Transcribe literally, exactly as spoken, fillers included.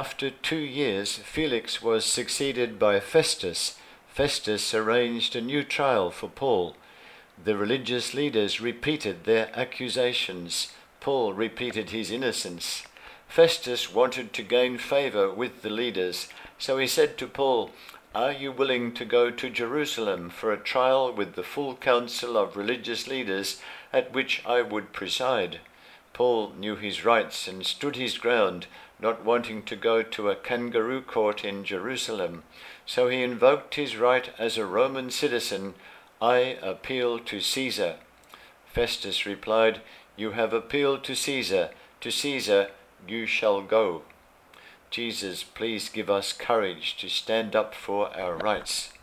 After two years, Felix was succeeded by Festus. Festus arranged a new trial for Paul. The religious leaders repeated their accusations. Paul repeated his innocence. Festus wanted to gain favor with the leaders, so he said to Paul, "Are you willing to go to Jerusalem for a trial with the full council of religious leaders at which I would preside?" Paul knew his rights and stood his ground, not wanting to go to a kangaroo court in Jerusalem. So he invoked his right as a Roman citizen. "I appeal to Caesar." Festus replied, "You have appealed to Caesar. To Caesar you shall go." Jesus, please give us courage to stand up for our rights.